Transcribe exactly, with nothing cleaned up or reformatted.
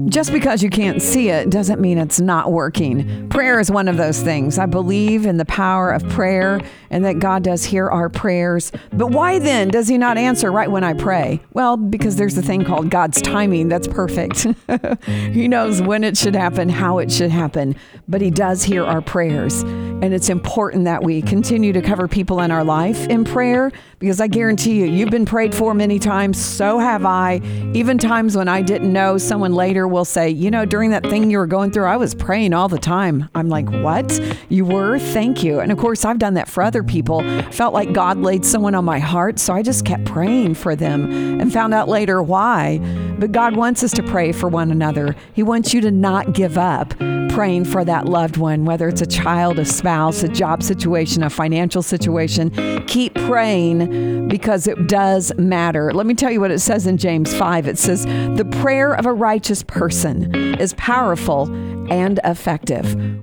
Just because you can't see it doesn't mean it's not working. Prayer is one of those things. I believe in the power of prayer and that God does hear our prayers. But why then does he not answer right when I pray? Well, because there's a thing called God's timing that's perfect. He knows when it should happen, how it should happen, but he does hear our prayers. And it's important that we continue to cover people in our life in prayer, because I guarantee you, you've been prayed for many times. So have I. Even times when I didn't know, someone later will say, you know, during that thing you were going through, I was praying all the time. I'm like, what? You were? Thank you. And of course, I've done that for other people. Felt like God laid someone on my heart, so I just kept praying for them and found out later why. But God wants us to pray for one another. He wants you to not give up praying for that loved one, whether it's a child, a spouse, a job situation, a financial situation. Keep praying because it does matter. Let me tell you what it says in James five. It says, the prayer of a righteous person is powerful and effective.